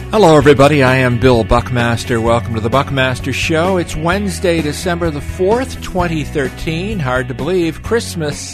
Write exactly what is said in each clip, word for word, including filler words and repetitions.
Hello, everybody. I am Bill Buckmaster. Welcome to the Buckmaster Show. It's Wednesday, December the fourth, twenty thirteen. Hard to believe. Christmas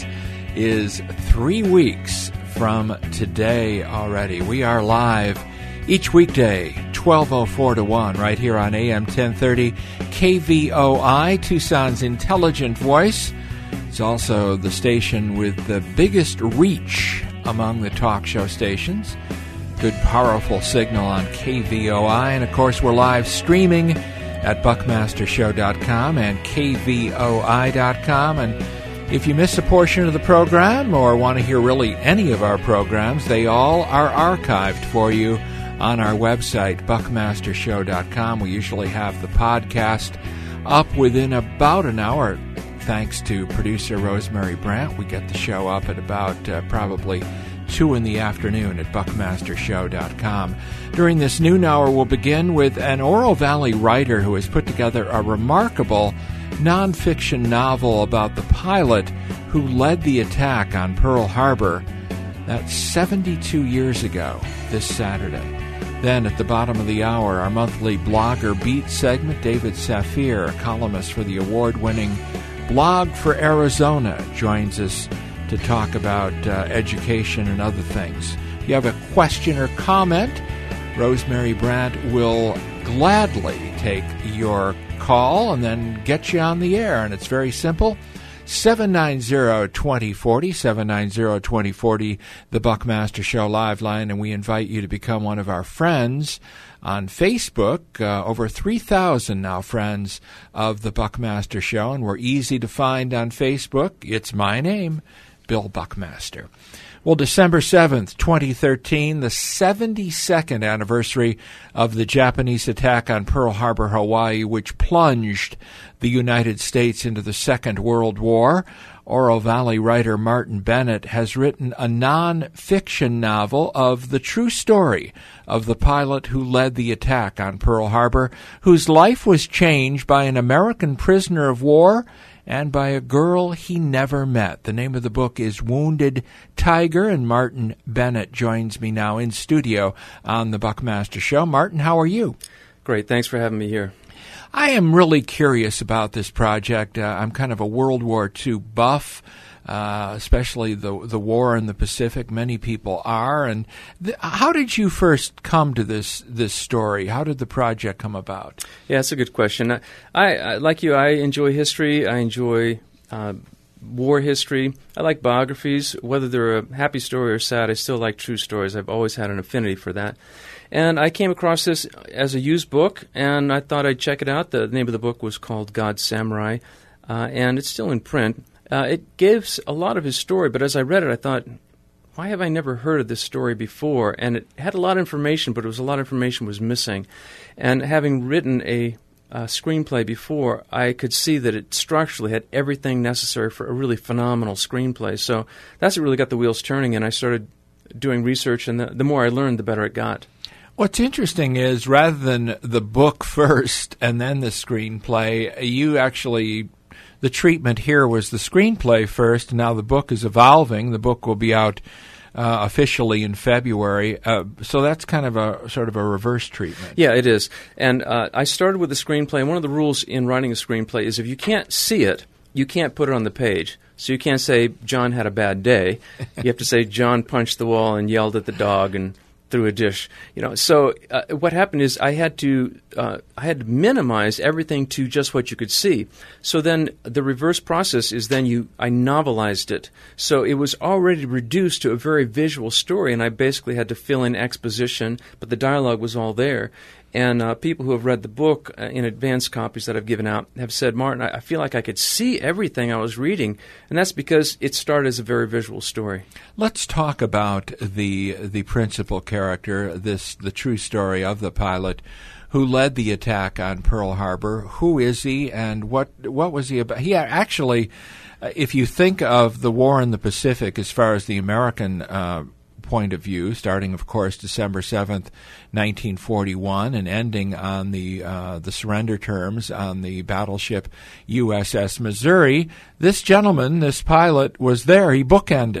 is three weeks from today already. We are live each weekday, twelve oh four to one, right here on A M ten thirty K V O I, Tucson's intelligent voice. It's also the station with the biggest reach among the talk show stations. Good, powerful signal on K V O I. And, of course, we're live streaming at buckmaster show dot com and K V O I dot com. And if you miss a portion of the program or want to hear really any of our programs, they all are archived for you on our website, buckmaster show dot com. We usually have the podcast up within about an hour. Thanks to producer Rosemary Brandt, we get the show up at about uh, probably two in the afternoon at buckmaster show dot com. During this noon hour, we'll begin with an Oro Valley writer who has put together a remarkable nonfiction novel about the pilot who led the attack on Pearl Harbor. That's seventy-two years ago this Saturday. Then at the bottom of the hour, our monthly Blogger Beat segment, David Safir, a columnist for the award-winning Blog for Arizona, joins us to talk about uh, education and other things. If you have a question or comment, Rosemary Brandt will gladly take your call and then get you on the air. And it's very simple. seven nine zero, two zero four zero, seven nine zero, two zero four zero, the Buckmaster Show live line, and we invite you to become one of our friends on Facebook. Uh, over three thousand now friends of the Buckmaster Show, and we're easy to find on Facebook. It's my name, Bill Buckmaster. Well, December seventh, twenty thirteen, the seventy-second anniversary of the Japanese attack on Pearl Harbor, Hawaii, which plunged the United States into the Second World War. Oro Valley writer Martin Bennett has written a non-fiction novel of the true story of the pilot who led the attack on Pearl Harbor, whose life was changed by an American prisoner of war and by a girl he never met. The name of the book is Wounded Tiger, and Martin Bennett joins me now in studio on the Buckmaster Show. Martin, how are you? Great. Thanks for having me here. I am really curious about this project. Uh, I'm kind of a World War Two buff, uh, especially the the war in the Pacific. Many people are. And th- how did you first come to this this story? How did the project come about? Yeah, that's a good question. I, I like you, I enjoy history. I enjoy uh, war history. I like biographies. Whether they're a happy story or sad, I still like true stories. I've always had an affinity for that. And I came across this as a used book, and I thought I'd check it out. The name of the book was called God's Samurai, uh, and it's still in print. Uh, it gives a lot of his story, but as I read it, I thought, why have I never heard of this story before? And it had a lot of information, but it was a lot of information was missing. And having written a uh, screenplay before, I could see that it structurally had everything necessary for a really phenomenal screenplay. So that's what really got the wheels turning, and I started doing research, and the, the more I learned, the better it got. What's interesting is rather than the book first and then the screenplay, you actually, the treatment here was the screenplay first, and now the book is evolving. The book will be out uh, officially in February. Uh, so that's kind of a sort of a reverse treatment. Yeah, it is. And uh, I started with the screenplay, and one of the rules in writing a screenplay is if you can't see it, you can't put it on the page. So you can't say, John had a bad day. You have to say, John punched the wall and yelled at the dog and threw a dish, you know. So uh, what happened is I had to uh, I had to minimize everything to just what you could see. So then the reverse process is then you I novelized it. So it was already reduced to a very visual story, and I basically had to fill in exposition, but the dialogue was all there. And uh, people who have read the book uh, in advance copies that I've given out have said, Martin, I, I feel like I could see everything I was reading, and that's because it started as a very visual story. Let's talk about the the principal character, this the true story of the pilot who led the attack on Pearl Harbor. Who is he, and what what was he about? He actually, uh, if you think of the war in the Pacific as far as the American uh point of view, starting, of course, December seventh, nineteen forty-one, and ending on the uh, the surrender terms on the battleship U S S Missouri. This gentleman, this pilot, was there. He bookended.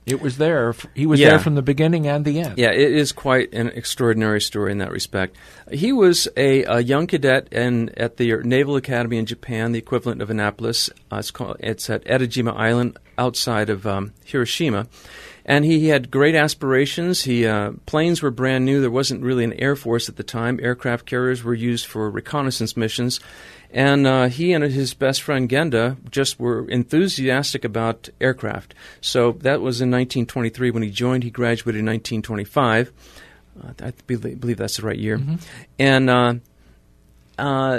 It was there. He was yeah. there from the beginning and the end. Yeah, it is quite an extraordinary story in that respect. He was a, a young cadet in, at the Naval Academy in Japan, the equivalent of Annapolis. Uh, it's, called, it's at Etajima Island outside of um, Hiroshima. And he, he had great aspirations. He uh, planes were brand new. There wasn't really an Air Force at the time. Aircraft carriers were used for reconnaissance missions. And uh, he and his best friend Genda just were enthusiastic about aircraft. So that was in nineteen twenty-three when he joined. He graduated in nineteen twenty-five. Uh, I believe, believe that's the right year. Mm-hmm. And uh, uh,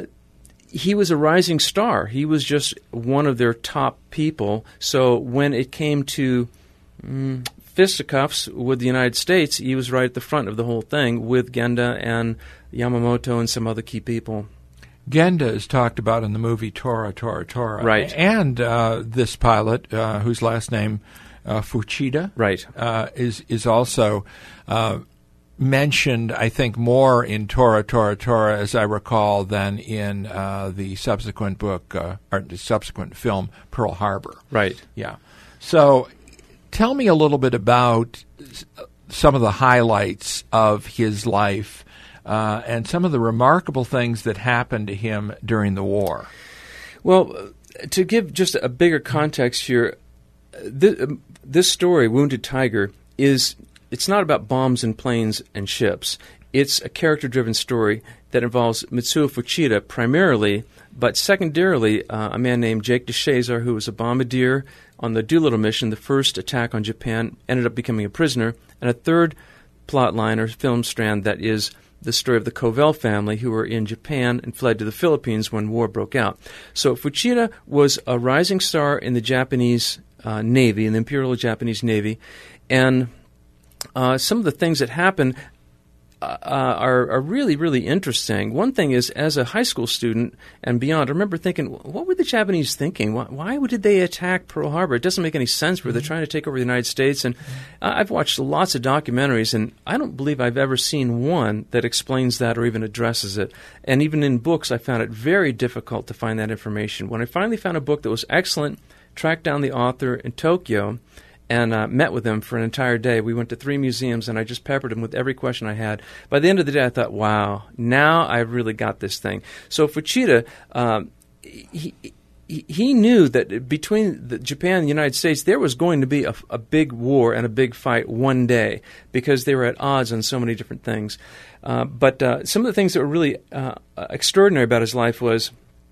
he was a rising star. He was just one of their top people. So when it came to mm, fisticuffs with the United States, he was right at the front of the whole thing with Genda and Yamamoto and some other key people. Genda is talked about in the movie Tora, Tora, Tora. Right. And uh, this pilot, uh, whose last name, uh, Fuchida, right. uh, is, is also uh, mentioned, I think, more in Tora, Tora, Tora, as I recall, than in uh, the subsequent book, uh, or the subsequent film, Pearl Harbor. Right. Yeah. So tell me a little bit about some of the highlights of his life Uh, and some of the remarkable things that happened to him during the war. Well, to give just a bigger context here, th- this story, Wounded Tiger, is it's not about bombs and planes and ships. It's a character-driven story that involves Mitsuo Fuchida primarily, but secondarily uh, a man named Jake DeShazer, who was a bombardier on the Doolittle mission, the first attack on Japan, ended up becoming a prisoner, and a third plot line or film strand that is the story of the Covell family, who were in Japan and fled to the Philippines when war broke out. So Fuchida was a rising star in the Japanese uh, Navy, in the Imperial Japanese Navy, and uh, some of the things that happened uh, are, are really, really interesting. One thing is, as a high school student and beyond, I remember thinking, what were the Japanese thinking? Why, why did they attack Pearl Harbor? It doesn't make any sense. Were they trying to take over the United States? And I've watched lots of documentaries, and I don't believe I've ever seen one that explains that or even addresses it. And even in books, I found it very difficult to find that information. When I finally found a book that was excellent, tracked down the author in Tokyo, and uh, met with him for an entire day. We went to three museums, and I just peppered him with every question I had. By the end of the day, I thought, wow, now I've really got this thing. So Fuchida, um, he, he he knew that between the Japan and the United States, there was going to be a, a big war and a big fight one day because they were at odds on so many different things. Uh, but uh, some of the things that were really uh, extraordinary about his life was,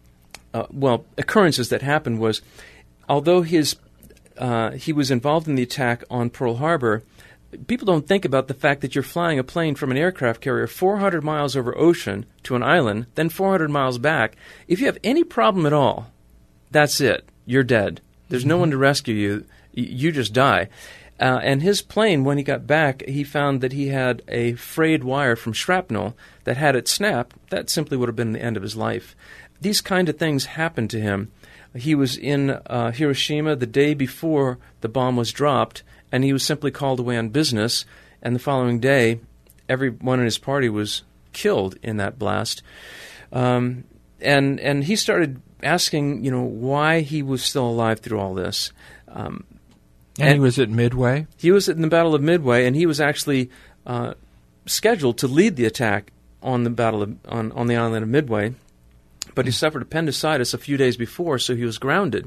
uh, well, occurrences that happened was, although his Uh, he was involved in the attack on Pearl Harbor, people don't think about the fact that you're flying a plane from an aircraft carrier four hundred miles over ocean to an island, then four hundred miles back. If you have any problem at all, that's it. You're dead. There's no one to rescue you. You just die. Uh, and his plane, when he got back, he found that he had a frayed wire from shrapnel that had it snap. That simply would have been the end of his life. These kind of things happened to him. He was in uh, Hiroshima the day before the bomb was dropped, and he was simply called away on business. And the following day, everyone in his party was killed in that blast. Um, and and he started asking, you know, why he was still alive through all this. Um, and, and he was at Midway? He was in the Battle of Midway, and he was actually uh, scheduled to lead the attack on the battle of, on on the island of Midway. But he suffered appendicitis a few days before, so he was grounded.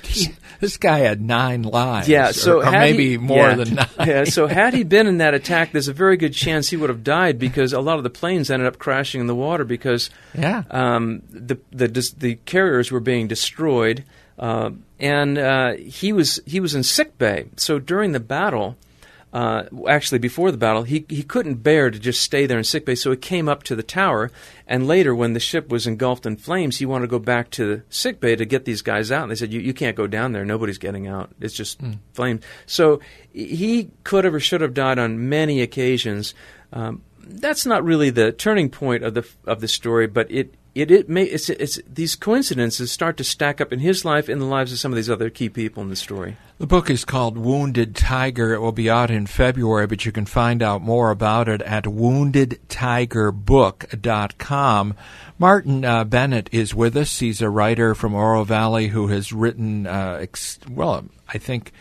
This guy had nine lives. Yeah, so or, or maybe he, more yeah, than nine. Yeah, so had he been in that attack, there's a very good chance he would have died because a lot of the planes ended up crashing in the water because yeah. um, the, the the carriers were being destroyed, uh, and uh, he was he was in sick bay. So during the battle. Uh, actually, before the battle, he he couldn't bear to just stay there in sickbay, so he came up to the tower. And later, when the ship was engulfed in flames, he wanted to go back to the sickbay to get these guys out. And they said, "You you can't go down there. Nobody's getting out. It's just mm. flames." So he could have or should have died on many occasions. Um, that's not really the turning point of the of the story, but it. It it may it's it's these coincidences start to stack up in his life, in the lives of some of these other key people in the story. The book is called Wounded Tiger. It will be out in February, but you can find out more about it at wounded tiger book dot com. Martin uh, Bennett is with us. He's a writer from Oro Valley who has written, uh, ex- well, I think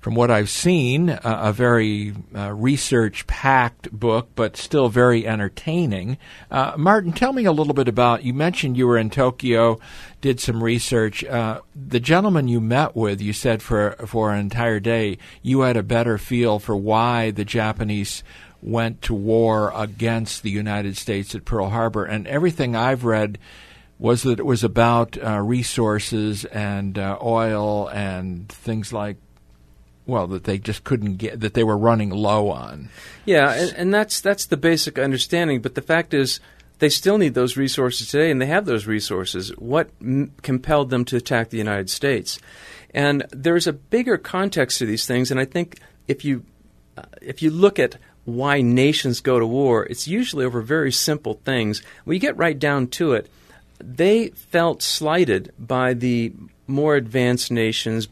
from what I've seen, uh, a very uh, research-packed book, but still very entertaining. Uh, Martin, tell me a little bit about, you mentioned you were in Tokyo, did some research. Uh, the gentleman you met with, you said for, for an entire day, you had a better feel for why the Japanese went to war against the United States at Pearl Harbor. And everything I've read was that it was about uh, resources and uh, oil and things like, well, that they just couldn't get, that they were running low on. Yeah, and, and that's that's the basic understanding. But the fact is, they still need those resources today, and they have those resources. What m- compelled them to attack the United States? And there's a bigger context to these things, and I think if you uh, if you look at why nations go to war, it's usually over very simple things. When you get right down to it, they felt slighted by the more advanced nations,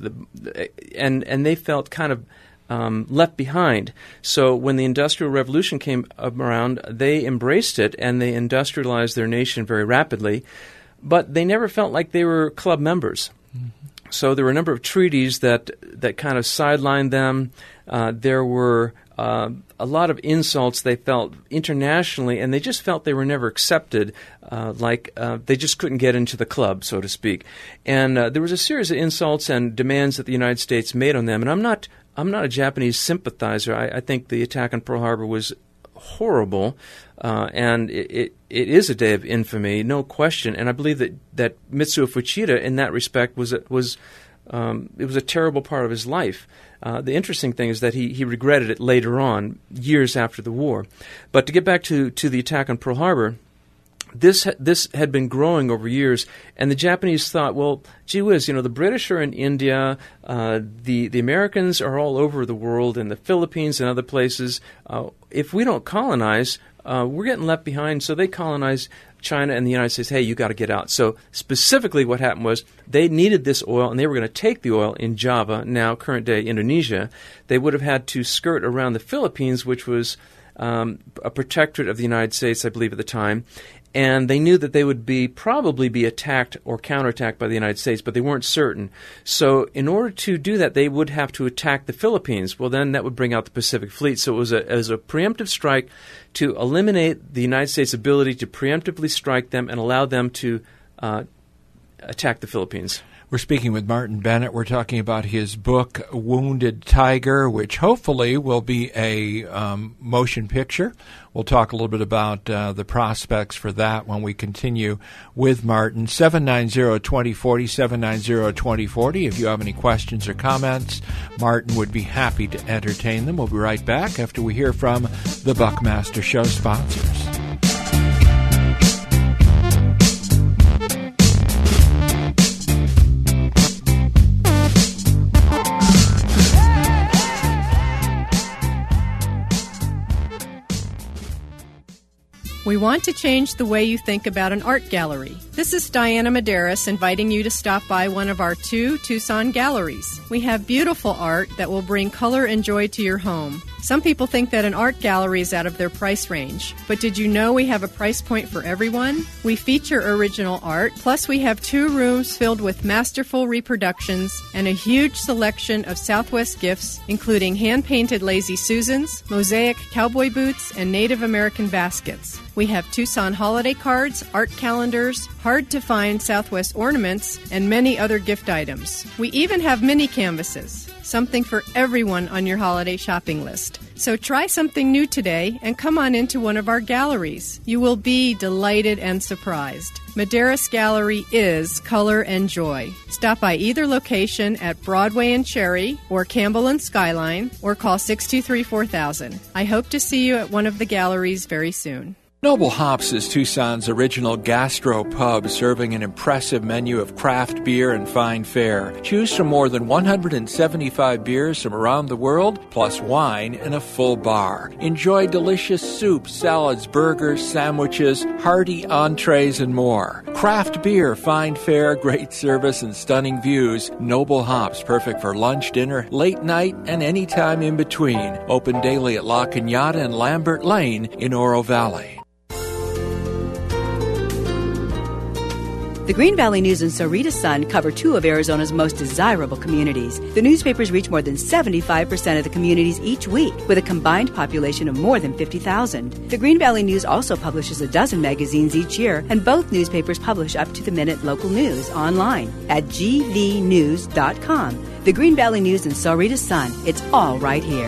and and they felt kind of um, left behind. So when the Industrial Revolution came around, they embraced it, and they industrialized their nation very rapidly, but they never felt like they were club members. Mm-hmm. So there were a number of treaties that, that kind of sidelined them. Uh, there were Uh, a lot of insults they felt internationally, and they just felt they were never accepted, uh, like uh, they just couldn't get into the club, so to speak. And uh, there was a series of insults and demands that the United States made on them. And I'm not I'm not a Japanese sympathizer. I, I think the attack on Pearl Harbor was horrible, uh, and it, it, it is a day of infamy, no question. And I believe that, that Mitsuo Fuchida, in that respect, was was um, it was a terrible part of his life. Uh, the interesting thing is that he, he regretted it later on, years after the war. But to get back to, to the attack on Pearl Harbor, this ha- this had been growing over years, and the Japanese thought, well, gee whiz, you know, the British are in India, uh, the, the Americans are all over the world, in the Philippines and other places. Uh, if we don't colonize, uh, we're getting left behind. So they colonized China and the United States. Hey, you got to get out. So specifically what happened was they needed this oil, and they were going to take the oil in Java, now current-day Indonesia. They would have had to skirt around the Philippines, which was um, a protectorate of the United States, I believe, at the time. And they knew that they would be probably be attacked or counterattacked by the United States, but they weren't certain. So in order to do that, they would have to attack the Philippines. Well, then that would bring out the Pacific Fleet. So it was a, it was a preemptive strike to eliminate the United States' ability to preemptively strike them and allow them to uh, attack the Philippines. We're speaking with Martin Bennett. We're talking about his book, Wounded Tiger, which hopefully will be a um, motion picture. We'll talk a little bit about uh, the prospects for that when we continue with Martin. seven nine zero, two oh four oh, seven nine zero, two oh four oh. If you have any questions or comments, Martin would be happy to entertain them. We'll be right back after we hear from the Buckmaster Show sponsors. We want to change the way you think about an art gallery. This is Diana Medeiros inviting you to stop by one of our two Tucson galleries. We have beautiful art that will bring color and joy to your home. Some people think that an art gallery is out of their price range, but did you know we have a price point for everyone? We feature original art, plus we have two rooms filled with masterful reproductions and a huge selection of Southwest gifts, including hand-painted Lazy Susans, mosaic cowboy boots, and Native American baskets. We have Tucson holiday cards, art calendars, hard-to-find Southwest ornaments, and many other gift items. We even have mini canvases, something for everyone on your holiday shopping list. So try something new today and come on into one of our galleries. You will be delighted and surprised. Medeiros Gallery is color and joy. Stop by either location at Broadway and Cherry or Campbell and Skyline, or call six two three, four thousand. I hope to see you at one of the galleries very soon. Noble Hops is Tucson's original gastro pub, serving an impressive menu of craft beer and fine fare. Choose from more than one hundred seventy-five beers from around the world, plus wine and a full bar. Enjoy delicious soups, salads, burgers, sandwiches, hearty entrees, and more. Craft beer, fine fare, great service, and stunning views. Noble Hops, perfect for lunch, dinner, late night, and any time in between. Open daily at La Cañada and Lambert Lane in Oro Valley. The Green Valley News and Sarita Sun cover two of Arizona's most desirable communities. The newspapers reach more than seventy-five percent of the communities each week, with a combined population of more than fifty thousand. The Green Valley News also publishes a dozen magazines each year, and both newspapers publish up-to-the-minute local news online at g v news dot com. The Green Valley News and Sarita Sun. It's all right here.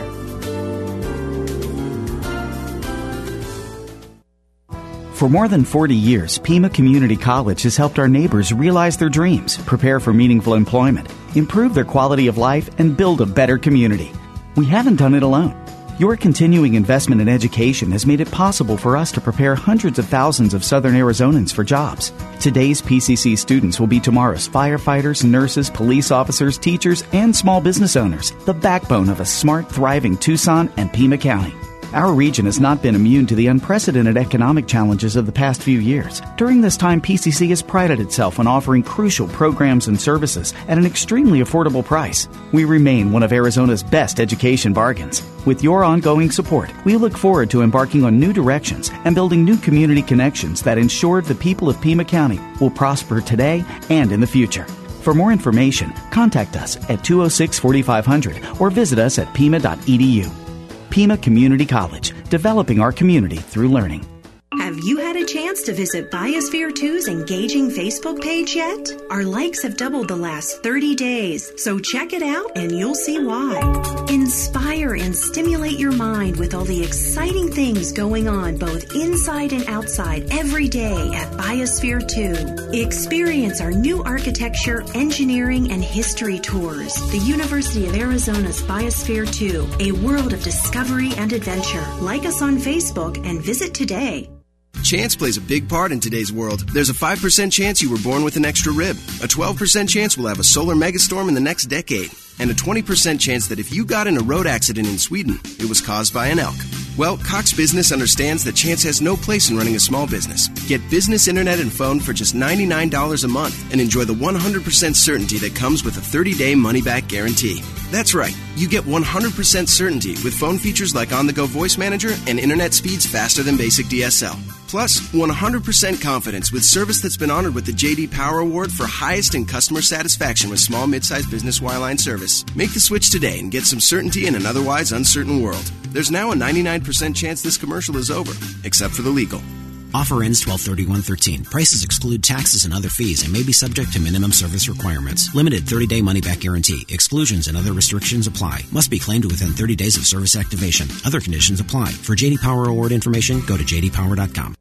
For more than forty years, Pima Community College has helped our neighbors realize their dreams, prepare for meaningful employment, improve their quality of life, and build a better community. We haven't done it alone. Your continuing investment in education has made it possible for us to prepare hundreds of thousands of Southern Arizonans for jobs. Today's P C C students will be tomorrow's firefighters, nurses, police officers, teachers, and small business owners, the backbone of a smart, thriving Tucson and Pima County. Our region has not been immune to the unprecedented economic challenges of the past few years. During this time, P C C has prided itself on offering crucial programs and services at an extremely affordable price. We remain one of Arizona's best education bargains. With your ongoing support, we look forward to embarking on new directions and building new community connections that ensure the people of Pima County will prosper today and in the future. For more information, contact us at two oh six, forty-five hundred or visit us at pima dot e d u. Pima Community College, developing our community through learning. Have you had a chance to visit Biosphere two's engaging Facebook page yet? Our likes have doubled the last thirty days, so check it out and you'll see why. Inspire and stimulate your mind with all the exciting things going on both inside and outside every day at Biosphere two. Experience our new architecture, engineering, and history tours. The University of Arizona's Biosphere two, a world of discovery and adventure. Like us on Facebook and visit today. Chance plays a big part in today's world. There's a five percent chance you were born with an extra rib, a twelve percent chance we'll have a solar megastorm in the next decade, and a twenty percent chance that if you got in a road accident in Sweden, it was caused by an elk. Well, Cox Business understands that chance has no place in running a small business. Get business internet and phone for just ninety-nine dollars a month and enjoy the one hundred percent certainty that comes with a thirty-day money-back guarantee. That's right. You get one hundred percent certainty with phone features like on-the-go voice manager and internet speeds faster than basic D S L. Plus, one hundred percent confidence with service that's been honored with the J D Power Award for highest in customer satisfaction with small, mid-sized business wireline service. Make the switch today and get some certainty in an otherwise uncertain world. There's now a ninety-nine percent chance this commercial is over, except for the legal. Offer ends twelve thirty-one thirteen. Prices exclude taxes and other fees and may be subject to minimum service requirements. Limited thirty-day money-back guarantee. Exclusions and other restrictions apply. Must be claimed within thirty days of service activation. Other conditions apply. For J D Power Award information, go to j d power dot com.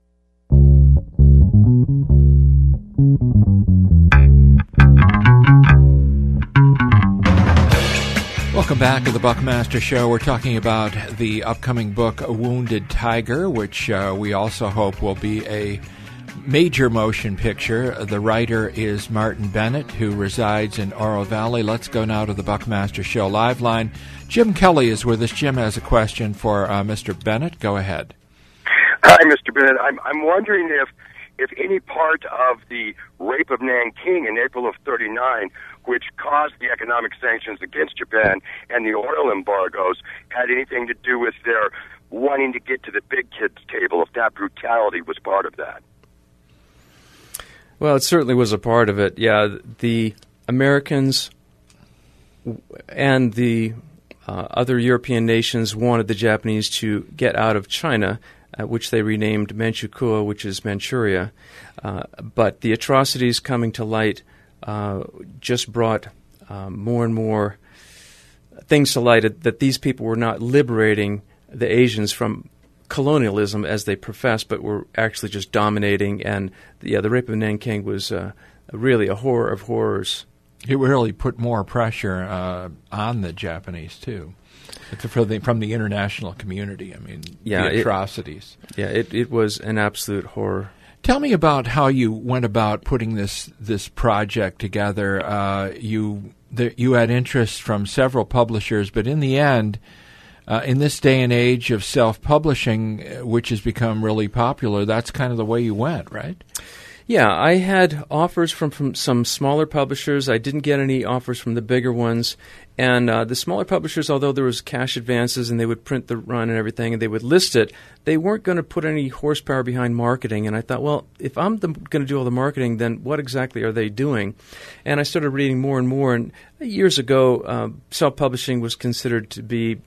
Welcome back to the Buckmaster Show. We're talking about the upcoming book, A Wounded Tiger, which uh, we also hope will be a major motion picture. The writer is Martin Bennett, who resides in Oro Valley. Let's go now to the Buckmaster Show live line. Jim Kelly is with us. Jim has a question for uh, Mister Bennett. Go ahead. Hi, Mister Bennett. I'm, I'm wondering if, if any part of the rape of Nanking in April of thirty-nine, which caused the economic sanctions against Japan and the oil embargoes, had anything to do with their wanting to get to the big kids table, if that brutality was part of that. Well, it certainly was a part of it. Yeah, the Americans and the uh, other European nations wanted the Japanese to get out of China, uh, which they renamed Manchukuo, which is Manchuria. Uh, but the atrocities coming to light Uh, just brought um, more and more things to light that these people were not liberating the Asians from colonialism as they professed, but were actually just dominating. And yeah, the rape of Nanking was uh, really a horror of horrors. It really put more pressure uh, on the Japanese too, for the, from the international community. I mean, yeah, the atrocities. It, yeah, it, it was an absolute horror. Tell me about how you went about putting this this project together. Uh, you the, you had interest from several publishers, but in the end, uh, in this day and age of self-publishing, which has become really popular, that's kind of the way you went, right? Yeah, I had offers from, from some smaller publishers. I didn't get any offers from the bigger ones. And uh, the smaller publishers, although there was cash advances and they would print the run and everything and they would list it, they weren't going to put any horsepower behind marketing. And I thought, well, if I'm the, going to do all the marketing, then what exactly are they doing? And I started reading more and more. And years ago, uh, self-publishing was considered to be,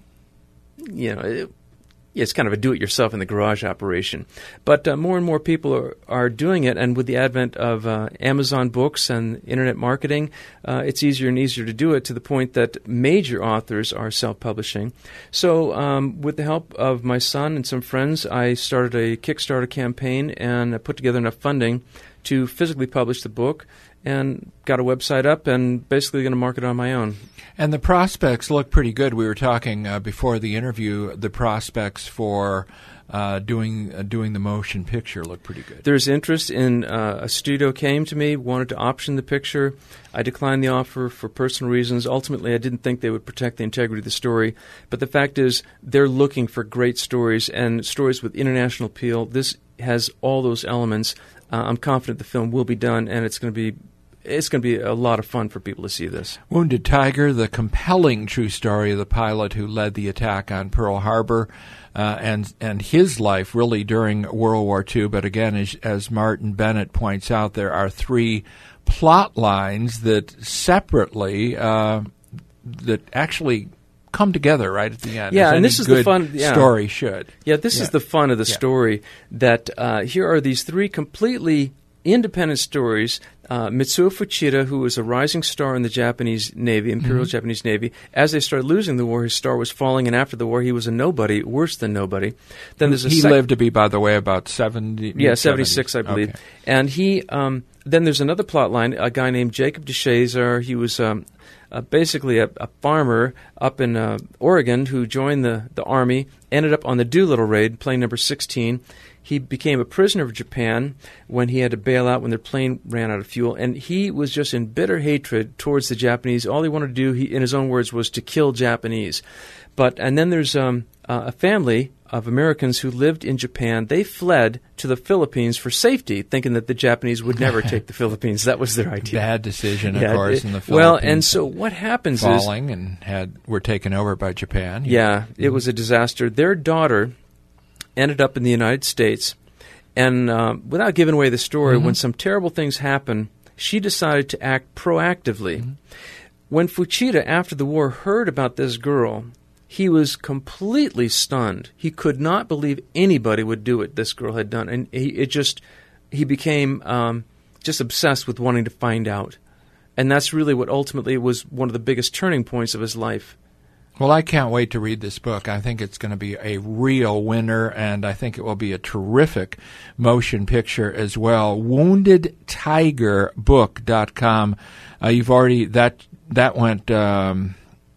you know, it, it's kind of a do-it-yourself in the garage operation. But uh, more and more people are, are doing it, and with the advent of uh, Amazon books and internet marketing, uh, it's easier and easier to do it to the point that major authors are self-publishing. So um, with the help of my son and some friends, I started a Kickstarter campaign and I put together enough funding to physically publish the book and got a website up and basically going to market it on my own. And the prospects look pretty good. We were talking uh, before the interview, the prospects for uh, doing uh, doing the motion picture look pretty good. There's interest in uh, a studio came to me, wanted to option the picture. I declined the offer for personal reasons. Ultimately, I didn't think they would protect the integrity of the story. But the fact is, they're looking for great stories and stories with international appeal. This has all those elements. Uh, I'm confident the film will be done, and it's going to be It's going to be a lot of fun for people to see this. Wounded Tiger, the compelling true story of the pilot who led the attack on Pearl Harbor uh, and and his life really during World War Two. But again, as, as Martin Bennett points out, there are three plot lines that separately, uh, that actually come together right at the end. Yeah, as and any this is good the fun yeah. story should. Yeah, this yeah. is the fun of the yeah. story, that uh, here are these three completely independent stories. Uh, Mitsuo Fuchida, who was a rising star in the Japanese Navy, Imperial mm-hmm. Japanese Navy, as they started losing the war, his star was falling, and after the war, he was a nobody, worse than nobody. Then there's a he sec- lived to be, by the way, about seventy. Yeah, seventy-six, I believe. Okay. And he, um, then there's another plot line. A guy named Jacob DeShazer. He was um, uh, basically a, a farmer up in uh, Oregon who joined the the army. Ended up on the Doolittle raid, plane number sixteen. He became a prisoner of Japan when he had to bail out when their plane ran out of fuel. And he was just in bitter hatred towards the Japanese. All he wanted to do, he, in his own words, was to kill Japanese. But and then there's um, uh, a family of Americans who lived in Japan. They fled to the Philippines for safety, thinking that the Japanese would never take the Philippines. That was their idea. Bad decision, of yeah, course, it, in the Philippines. Well, and so what happens falling is... Falling and had were taken over by Japan. Yeah, mm-hmm. It was a disaster. Their daughter ended up in the United States, and uh, without giving away the story, mm-hmm. when some terrible things happened, she decided to act proactively. Mm-hmm. When Fuchida, after the war, heard about this girl, he was completely stunned. He could not believe anybody would do what this girl had done, and he it just he became um, just obsessed with wanting to find out. And that's really what ultimately was one of the biggest turning points of his life. Well, I can't wait to read this book. I think it's going to be a real winner, and I think it will be a terrific motion picture as well. wounded tiger book dot com. Uh, you've already, that that went um,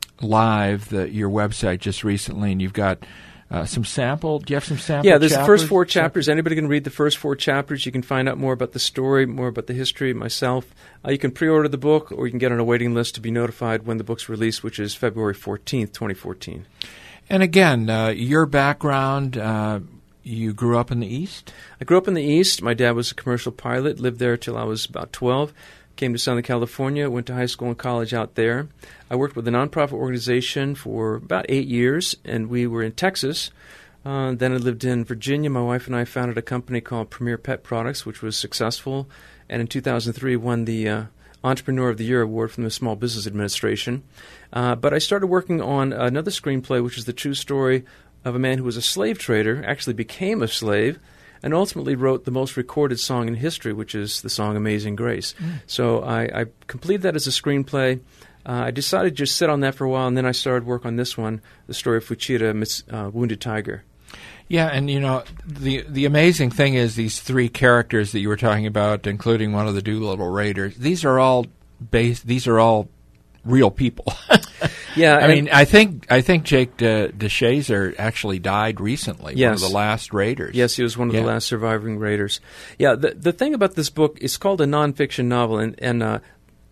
live, the, your website, just recently, and you've got uh, some sample, do you have some sample Yeah, there's chapters? the first four chapters. Anybody can read the first four chapters. You can find out more about the story, more about the history, myself. Uh, you can pre-order the book, or you can get on a waiting list to be notified when the book's released, which is February fourteenth, twenty fourteen. And again, uh, your background, uh, you grew up in the East? I grew up in the East. My dad was a commercial pilot, lived there till I was about twelve. Came to Southern California, went to high school and college out there. I worked with a nonprofit organization for about eight years, and we were in Texas. Uh, then I lived in Virginia. My wife and I founded a company called Premier Pet Products, which was successful, and in two thousand three won the uh, Entrepreneur of the Year award from the Small Business Administration. Uh, but I started working on another screenplay, which is the true story of a man who was a slave trader, actually became a slave, and ultimately wrote the most recorded song in history, which is the song Amazing Grace. Mm. So I, I completed that as a screenplay. Uh, I decided to just sit on that for a while, and then I started work on this one, the story of Fuchida, uh, Wounded Tiger. Yeah, and you know, the the amazing thing is these three characters that you were talking about, including one of the Doolittle Raiders, these are all based, these are all real people. Yeah, I mean, I think I think Jake De, DeShazer actually died recently. Yes. One of the last Raiders. Yes, he was one of yeah. the last surviving Raiders. Yeah, the the thing about this book, it's called a nonfiction novel, and and uh,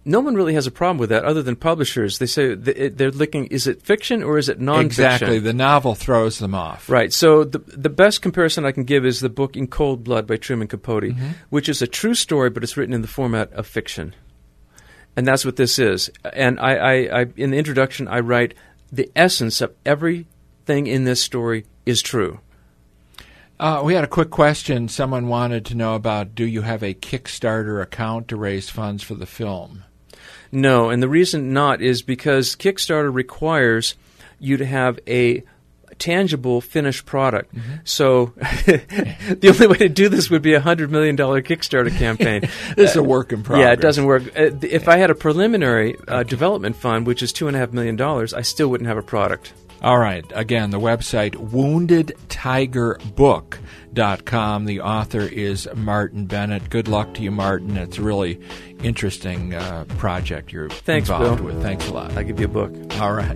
no one really has a problem with that other than publishers. They say they're looking, is it fiction or is it nonfiction? Exactly. The novel throws them off. Right. So the the best comparison I can give is the book In Cold Blood by Truman Capote, mm-hmm. which is a true story, but it's written in the format of fiction. And that's what this is. And I, I, I in the introduction, I write the essence of everything in this story is true. Uh, we had a quick question. Someone wanted to know about, do you have a Kickstarter account to raise funds for the film? No, and the reason not is because Kickstarter requires you to have a tangible finished product. Mm-hmm. So the only way to do this would be a one hundred million dollars Kickstarter campaign. This is a work in progress. Yeah, it doesn't work. Uh, if I had a preliminary uh, development fund, which is two point five million dollars, I still wouldn't have a product. All right. Again, the website, wounded tiger book dot com. The author is Martin Bennett. Good luck to you, Martin. It's a really interesting uh, project you're Thanks, involved Bill. with. Thanks a lot. I'll give you a book. All right.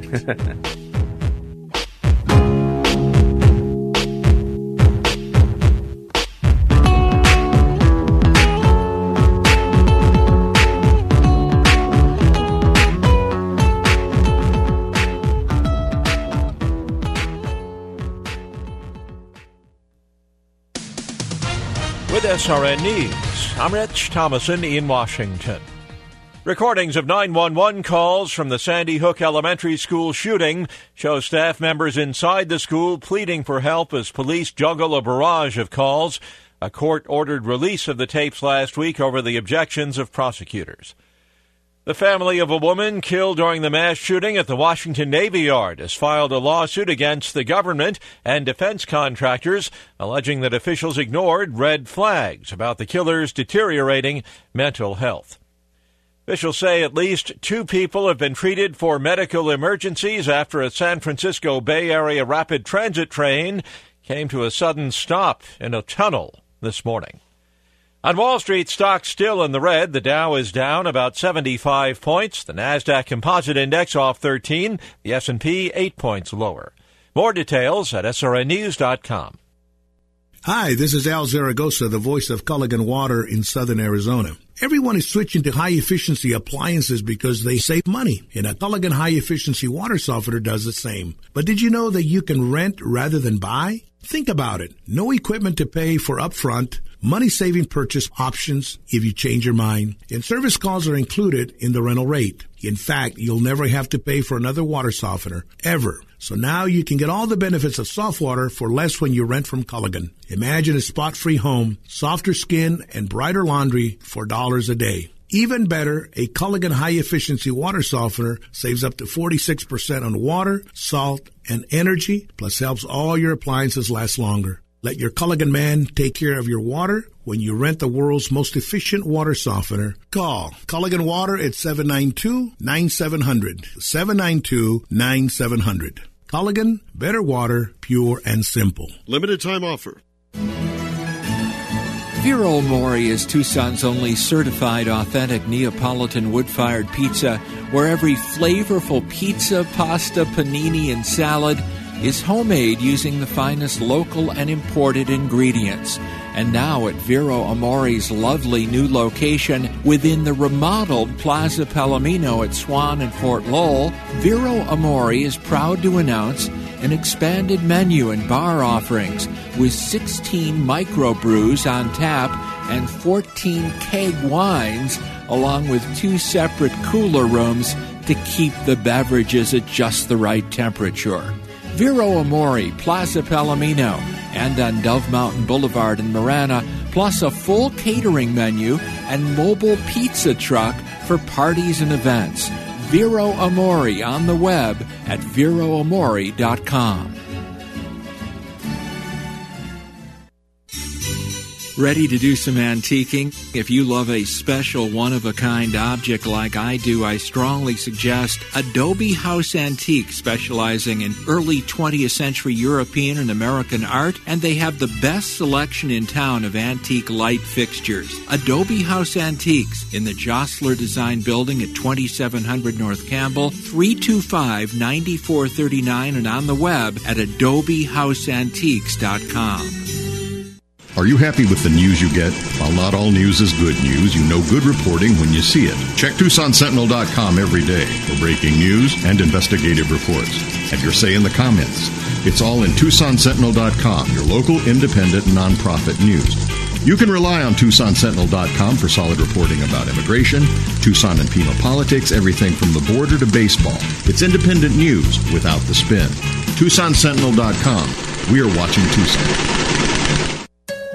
With S R N News, I'm Rich Thomason in Washington. Recordings of nine one one calls from the Sandy Hook Elementary School shooting show staff members inside the school pleading for help as police juggle a barrage of calls. A court-ordered release of the tapes last week over the objections of prosecutors. The family of a woman killed during the mass shooting at the Washington Navy Yard has filed a lawsuit against the government and defense contractors, alleging that officials ignored red flags about the killer's deteriorating mental health. Officials say at least two people have been treated for medical emergencies after a San Francisco Bay Area rapid transit train came to a sudden stop in a tunnel this morning. On Wall Street, stocks still in the red. The Dow is down about seventy-five points. The Nasdaq Composite Index off thirteen. The S and P eight points lower. More details at S R N news dot com. Hi, this is Al Zaragoza, the voice of Culligan Water in southern Arizona. Everyone is switching to high-efficiency appliances because they save money, and a Culligan high-efficiency water softener does the same. But did you know that you can rent rather than buy? Think about it. No equipment to pay for upfront, money-saving purchase options if you change your mind, and service calls are included in the rental rate. In fact, you'll never have to pay for another water softener, ever. So now you can get all the benefits of soft water for less when you rent from Culligan. Imagine a spot-free home, softer skin, and brighter laundry for dollars a day. Even better, a Culligan high-efficiency water softener saves up to forty-six percent on water, salt, and energy, plus helps all your appliances last longer. Let your Culligan man take care of your water when you rent the world's most efficient water softener. Call Culligan Water at seven nine two, nine seven zero zero, seven nine two, nine seven zero zero. Culligan, better water, pure and simple. Limited time offer. Vero Mori is Tucson's only certified authentic Neapolitan wood-fired pizza, where every flavorful pizza, pasta, panini, and salad is homemade using the finest local and imported ingredients. And now at Vero Amori's lovely new location within the remodeled Plaza Palomino at Swan and Fort Lowell, Vero Amori is proud to announce an expanded menu and bar offerings with sixteen microbrews on tap and fourteen keg wines, along with two separate cooler rooms to keep the beverages at just the right temperature. Vero Amori, Plaza Palomino, and on Dove Mountain Boulevard in Marana, plus a full catering menu and mobile pizza truck for parties and events. Vero Amori on the web at vero amori dot com. Ready to do some antiquing? If you love a special one-of-a-kind object like I do, I strongly suggest Adobe House Antique, specializing in early twentieth century European and American art, and they have the best selection in town of antique light fixtures. Adobe House Antiques in the Jostler Design Building at twenty-seven hundred North Campbell, three two five, nine four three nine, and on the web at adobe house antiques dot com. Are you happy with the news you get? While not all news is good news, you know good reporting when you see it. Check Tucson Sentinel dot com every day for breaking news and investigative reports. Have your say in the comments. It's all in Tucson Sentinel dot com, your local independent nonprofit news. You can rely on Tucson Sentinel dot com for solid reporting about immigration, Tucson and Pima politics, everything from the border to baseball. It's independent news without the spin. Tucson Sentinel dot com. We are watching Tucson.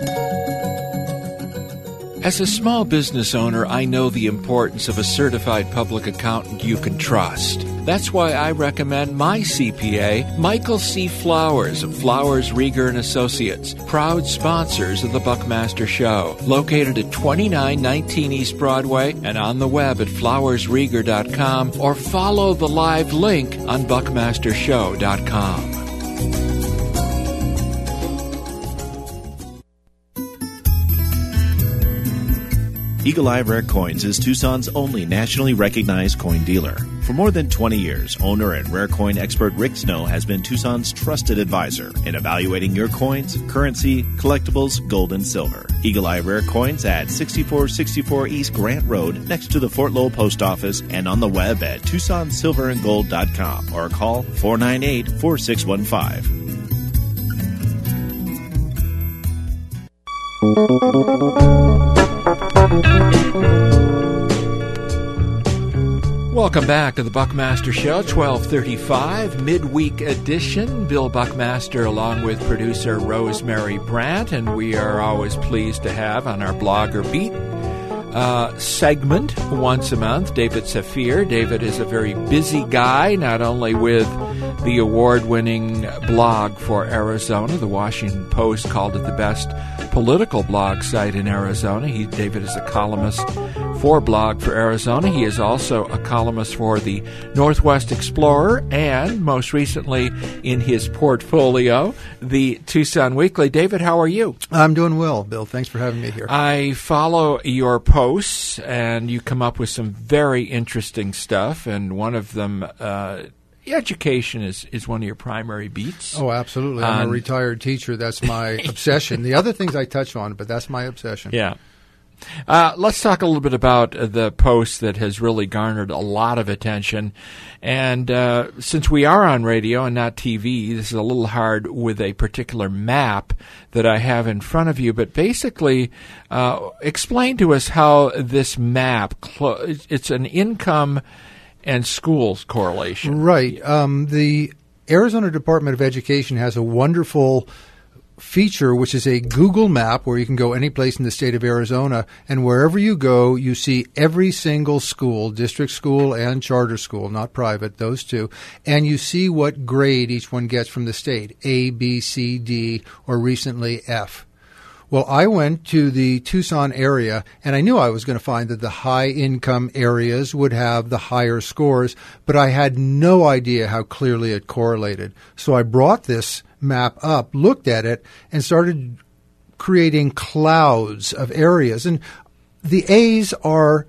As a small business owner, I know the importance of a certified public accountant you can trust. That's why I recommend my C P A, Michael C. Flowers of Flowers, Rieger and Associates, proud sponsors of the Buckmaster Show. Located at twenty-nine nineteen East Broadway and on the web at flowers rieger dot com or follow the live link on buckmaster show dot com. Eagle Eye Rare Coins is Tucson's only nationally recognized coin dealer. For more than twenty years, owner and rare coin expert Rick Snow has been Tucson's trusted advisor in evaluating your coins, currency, collectibles, gold, and silver. Eagle Eye Rare Coins at sixty-four sixty-four East Grant Road next to the Fort Lowell Post Office and on the web at tucson silver and gold dot com or call four nine eight, four six one five. Welcome back to the Buckmaster Show, twelve thirty-five, midweek edition. Bill Buckmaster along with producer Rosemary Brandt, and we are always pleased to have on our Blogger Beat uh, segment once a month David Safir. David is a very busy guy, not only with the award-winning blog for Arizona. The Washington Post called it the best political blog site in Arizona. He, David is a columnist for Blog for Arizona. He is also a columnist for the Northwest Explorer and, most recently in his portfolio, the Tucson Weekly. David, how are you? I'm doing well, Bill. Thanks for having me here. I follow your posts, and you come up with some very interesting stuff, and one of them... Uh, Education is, is one of your primary beats. Oh, absolutely. I'm um, a retired teacher. That's my obsession. The other things I touch on, but that's my obsession. Yeah. Uh, let's talk a little bit about uh, the post that has really garnered a lot of attention. And uh, since we are on radio and not T V, this is a little hard with a particular map that I have in front of you. But basically, uh, explain to us how this map, clo- it's an income and schools correlation. Right. Um, the Arizona Department of Education has a wonderful feature, which is a Google map where you can go any place in the state of Arizona, and wherever you go, you see every single school, district school and charter school, not private, those two, and you see what grade each one gets from the state, A, B, C, D, or recently F. Well, I went to the Tucson area, and I knew I was going to find that the high-income areas would have the higher scores, but I had no idea how clearly it correlated. So I brought this map up, looked at it, and started creating clouds of areas. And the A's are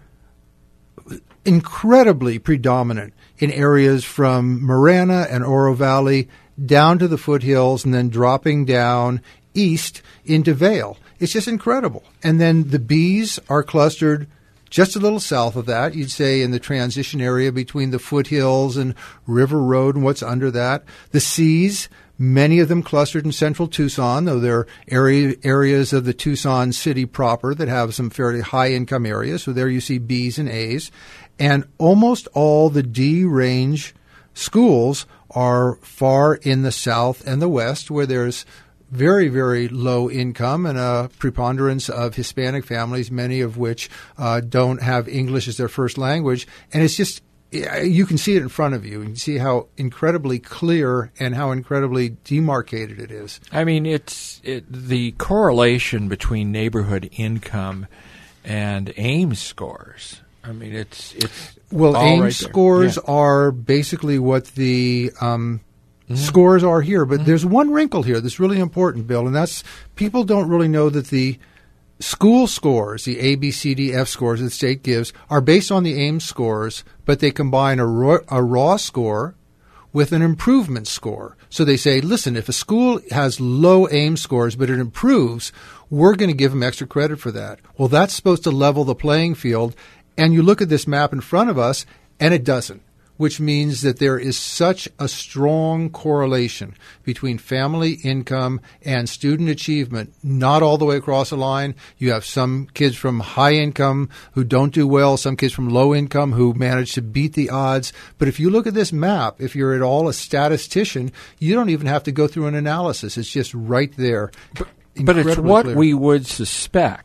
incredibly predominant in areas from Marana and Oro Valley down to the foothills and then dropping down east into Vail. It's just incredible. And then the B's are clustered just a little south of that. You'd say in the transition area between the foothills and River Road and what's under that. The C's, many of them clustered in central Tucson, though there are area, areas of the Tucson city proper that have some fairly high-income areas. So there you see B's and A's. And almost all the D range schools are far in the south and the west, where there's very, very low income and a preponderance of Hispanic families, many of which uh, don't have English as their first language. And it's just, you can see it in front of you. You can see how incredibly clear and how incredibly demarcated it is. I mean, it's it, the correlation between neighborhood income and Ames scores. I mean, it's it's well, all Ames right scores yeah. are basically what the um, mm-hmm. scores are here. But mm-hmm. there's one wrinkle here that's really important, Bill, and that's people don't really know that the school scores, the A, B, C, D, F scores that the state gives, are based on the Ames scores, but they combine a raw, a raw score with an improvement score. So they say, listen, if a school has low AIM scores but it improves, we're going to give them extra credit for that. Well, that's supposed to level the playing field. And you look at this map in front of us, and it doesn't, which means that there is such a strong correlation between family income and student achievement, not all the way across the line. You have some kids from high income who don't do well, some kids from low income who manage to beat the odds. But if you look at this map, if you're at all a statistician, you don't even have to go through an analysis. It's just right there. But, but it's what clear. we would suspect.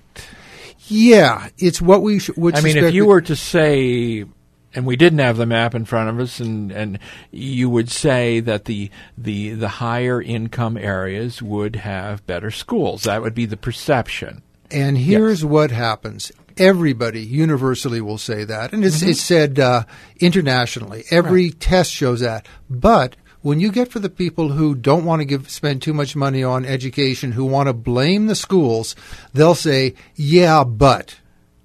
Yeah, it's what we sh- would I suspect. mean, if you were to say, and we didn't have the map in front of us, and, and you would say that the, the the higher income areas would have better schools. That would be the perception. And here's yes. what happens. Everybody universally will say that. And it's, mm-hmm. it's said uh, internationally. Every right. test shows that. But when you get for the people who don't want to give spend too much money on education, who want to blame the schools, they'll say, yeah, but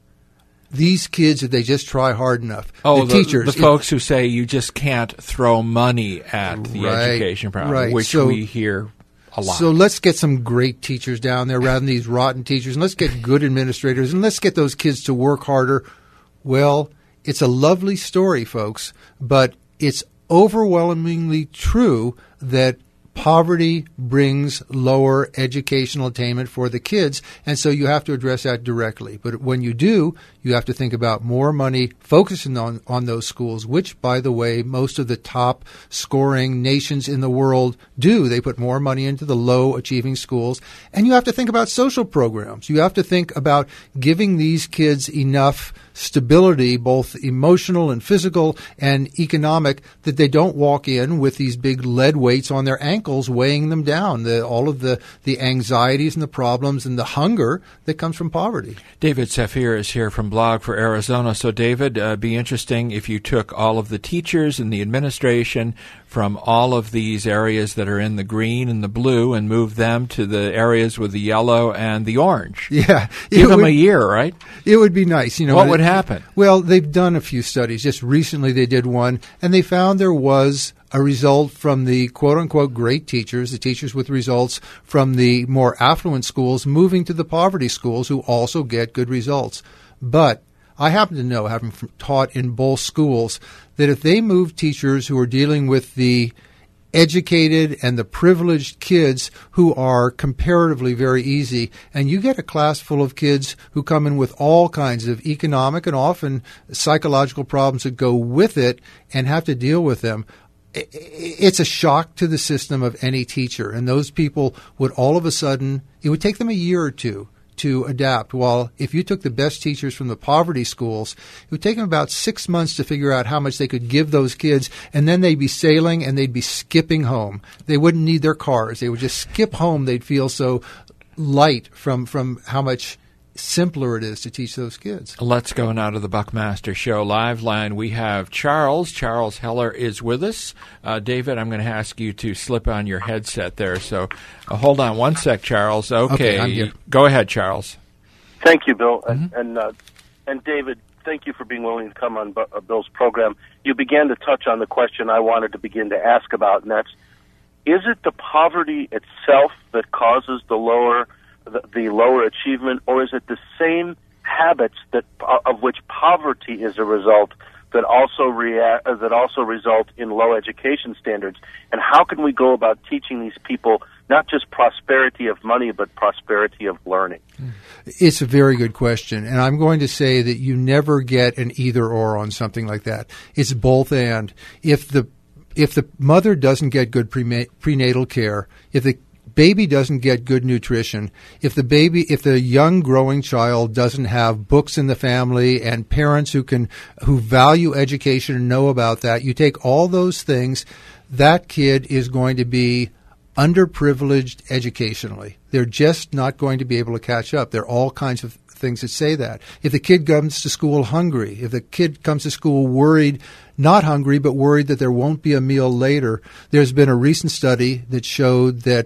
these kids, if they just try hard enough. Oh, the, the teachers. The folks it, who say you just can't throw money at the right, education problem, right. which so, we hear a lot. So let's get some great teachers down there rather than these rotten teachers, and let's get good administrators, and let's get those kids to work harder. Well, it's a lovely story, folks, but it's overwhelmingly true that poverty brings lower educational attainment for the kids, and so you have to address that directly. But when you do, you have to think about more money focusing on, on those schools, which, by the way, most of the top scoring nations in the world do. They put more money into the low achieving schools. And you have to think about social programs. You have to think about giving these kids enough stability, both emotional and physical and economic, that they don't walk in with these big lead weights on their ankles weighing them down, the, all of the, the anxieties and the problems and the hunger that comes from poverty. David Safir is here from Blog for Arizona. So, David, uh, be interesting if you took all of the teachers and the administration from all of these areas that are in the green and the blue and moved them to the areas with the yellow and the orange. Yeah. Give them would, a year, right? It would be nice. You know, what would it, happen? Well, they've done a few studies. Just recently they did one, and they found there was a result from the quote-unquote great teachers, the teachers with results from the more affluent schools, moving to the poverty schools who also get good results. But I happen to know, having taught in both schools, that if they move teachers who are dealing with the educated and the privileged kids who are comparatively very easy, and you get a class full of kids who come in with all kinds of economic and often psychological problems that go with it and have to deal with them, it's a shock to the system of any teacher. And those people would all of a sudden, it would take them a year or two to adapt. While if you took the best teachers from the poverty schools, it would take them about six months to figure out how much they could give those kids, and then they'd be sailing and they'd be skipping home. They wouldn't need their cars. They would just skip home. They'd feel so light from, from how much simpler it is to teach those kids. Let's go now to the Buckmaster Show live line. We have Charles. Charles Heller is with us. Uh, David, I'm going to ask you to slip on your headset there. So uh, hold on one sec, Charles. Okay, okay I'm here. Go ahead, Charles. Thank you, Bill. Mm-hmm. And and, uh, and David, thank you for being willing to come on uh, Bill's program. You began to touch on the question I wanted to begin to ask about, and that's, is it the poverty itself that causes the lower The, the lower achievement, or is it the same habits that of which poverty is a result that also rea- uh, that also result in low education standards? And how can we go about teaching these people not just prosperity of money, but prosperity of learning? It's a very good question, and I'm going to say that you never get an either-or on something like that. It's both and. If the if the mother doesn't get good pre- prenatal care, if the baby doesn't get good nutrition, if the baby, if the young growing child doesn't have books in the family and parents who can, who value education and know about that, you take all those things, that kid is going to be underprivileged educationally. They're just not going to be able to catch up. There are all kinds of things that say that. If the kid comes to school hungry, if the kid comes to school worried, not hungry, but worried that there won't be a meal later, there's been a recent study that showed that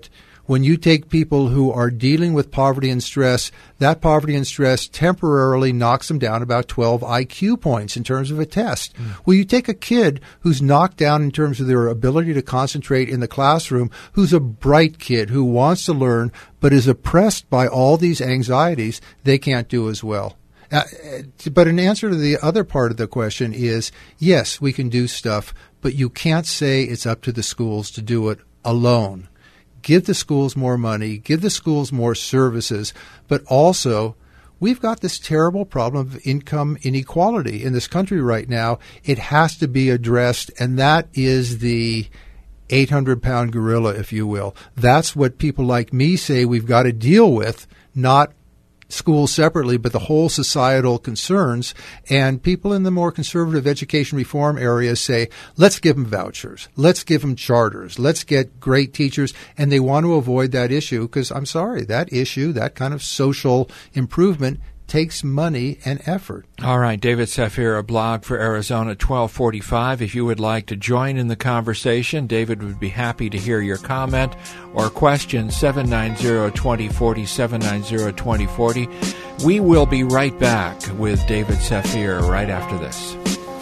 When you take people who are dealing with poverty and stress, that poverty and stress temporarily knocks them down about twelve I Q points in terms of a test. Mm. Well, you take a kid who's knocked down in terms of their ability to concentrate in the classroom, who's a bright kid who wants to learn but is oppressed by all these anxieties, they can't do as well. Uh, but an answer to the other part of the question is, yes, we can do stuff, but you can't say it's up to the schools to do it alone. Give the schools more money, give the schools more services, but also we've got this terrible problem of income inequality in this country right now. It has to be addressed, and that is the eight hundred pound gorilla, if you will. That's what people like me say we've got to deal with, not schools separately, but the whole societal concerns. And people in the more conservative education reform areas say, let's give them vouchers, let's give them charters, let's get great teachers. And they want to avoid that issue because, I'm sorry, that issue, that kind of social improvement takes money and effort. All right, David Safir, a blog for Arizona twelve forty-five. If you would like to join in the conversation, David would be happy to hear your comment or question. seven nine zero, two zero four zero, seven nine zero, two zero four zero. We will be right back with David Safir right after this.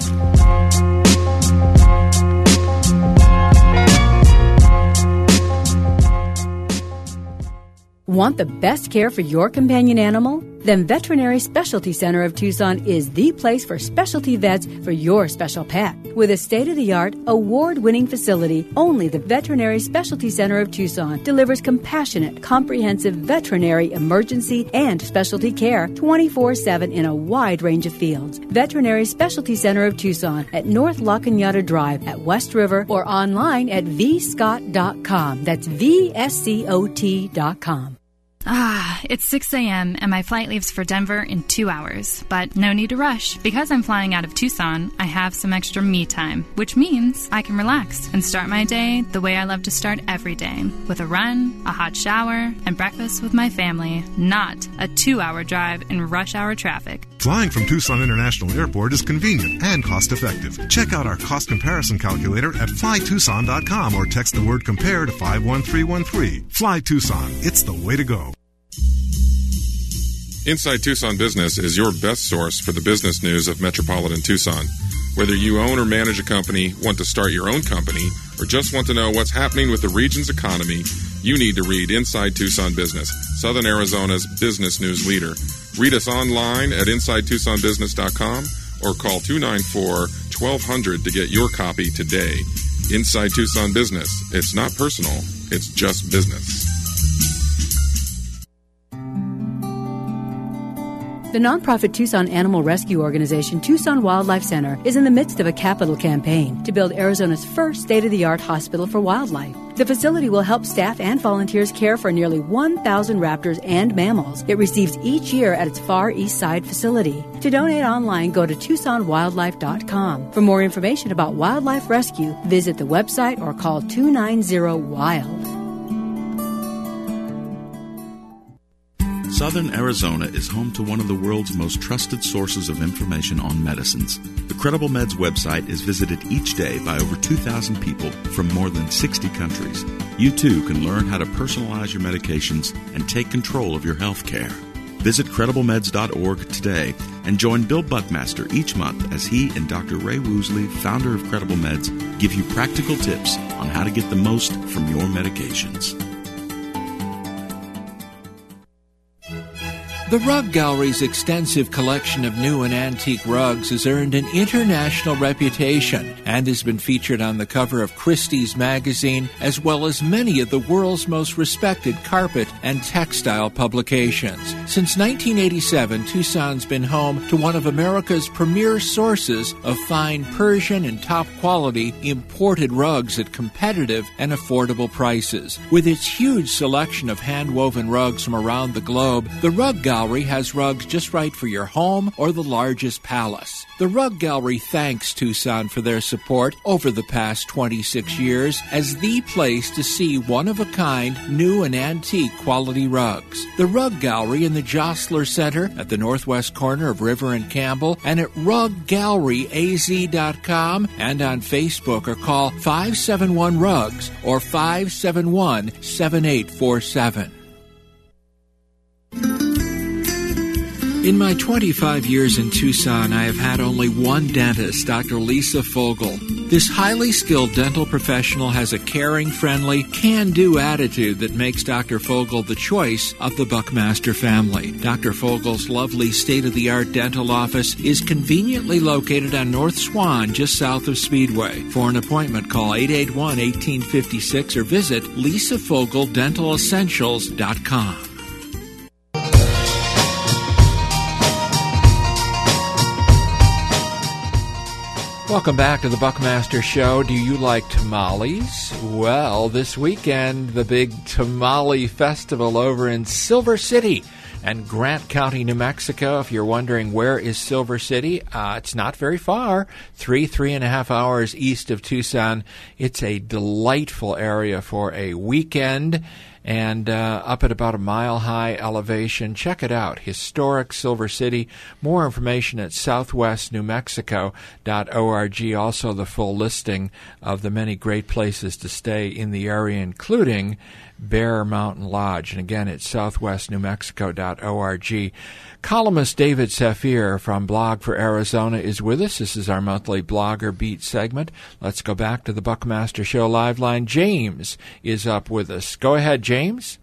Want the best care for your companion animal? Then Veterinary Specialty Center of Tucson is the place for specialty vets for your special pet. With a state-of-the-art, award-winning facility, only the Veterinary Specialty Center of Tucson delivers compassionate, comprehensive veterinary emergency and specialty care twenty-four seven in a wide range of fields. Veterinary Specialty Center of Tucson at North La Cañada Drive at West River or online at v scott dot com. That's V S C O T dot com. Ah, it's six a.m. and my flight leaves for Denver in two hours. But no need to rush. Because I'm flying out of Tucson, I have some extra me time, which means I can relax and start my day the way I love to start every day, with a run, a hot shower, and breakfast with my family, not a two-hour drive in rush hour traffic. Flying from Tucson International Airport is convenient and cost-effective. Check out our cost comparison calculator at fly tucson dot com or text the word compare to five one three one three. Fly Tucson. It's the way to go. Inside Tucson Business is your best source for the business news of metropolitan Tucson. Whether you own or manage a company, want to start your own company, or just want to know what's happening with the region's economy, you need to read Inside Tucson Business, Southern Arizona's business news leader. Read us online at inside tucson business dot com or call two nine four, one two zero zero to get your copy today. Inside Tucson Business. It's not personal, it's just business. The nonprofit Tucson Animal Rescue Organization, Tucson Wildlife Center, is in the midst of a capital campaign to build Arizona's first state-of-the-art hospital for wildlife. The facility will help staff and volunteers care for nearly one thousand raptors and mammals it receives each year at its Far East Side facility. To donate online, go to tucson wildlife dot com. For more information about wildlife rescue, visit the website or call two nine zero wild. Southern Arizona is home to one of the world's most trusted sources of information on medicines. The Credible Meds website is visited each day by over two thousand people from more than sixty countries. You too can learn how to personalize your medications and take control of your health care. Visit credible meds dot org today and join Bill Buckmaster each month as he and Doctor Ray Woosley, founder of Credible Meds, give you practical tips on how to get the most from your medications. The Rug Gallery's extensive collection of new and antique rugs has earned an international reputation and has been featured on the cover of Christie's magazine, as well as many of the world's most respected carpet and textile publications. Since nineteen eighty-seven, Tucson's been home to one of America's premier sources of fine Persian and top-quality imported rugs at competitive and affordable prices. With its huge selection of hand-woven rugs from around the globe, the Rug Gallery Gallery has rugs just right for your home or the largest palace. The Rug Gallery thanks Tucson for their support over the past twenty-six years as the place to see one-of-a-kind, new and antique quality rugs. The Rug Gallery in the Jostler Center at the northwest corner of River and Campbell, and at rug gallery a z dot com, and on Facebook, or call five seven one rugs or five seven one, seven eight four seven. In my twenty-five years in Tucson, I have had only one dentist, Doctor Lisa Fogel. This highly skilled dental professional has a caring, friendly, can-do attitude that makes Doctor Fogel the choice of the Buckmaster family. Doctor Fogel's lovely state-of-the-art dental office is conveniently located on North Swan, just south of Speedway. For an appointment, call eight eight one, one eight five six or visit lisa fogel dental essentials dot com. Welcome back to the Buckmaster Show. Do you like tamales? Well, this weekend, the big tamale festival over in Silver City and Grant County, New Mexico. If you're wondering where is Silver City, uh, it's not very far. Three, three and a half hours east of Tucson. It's a delightful area for a weekend. And uh, up at about a mile-high elevation. Check it out, historic Silver City. More information at southwest new mexico dot org. Also the full listing of the many great places to stay in the area, including Bear Mountain Lodge. And again, it's southwest new mexico dot org. Columnist David Saphir from Blog for Arizona is with us. This is our monthly Blogger Beat segment. Let's go back to the Buckmaster Show live line. James is up with us. Go ahead, James.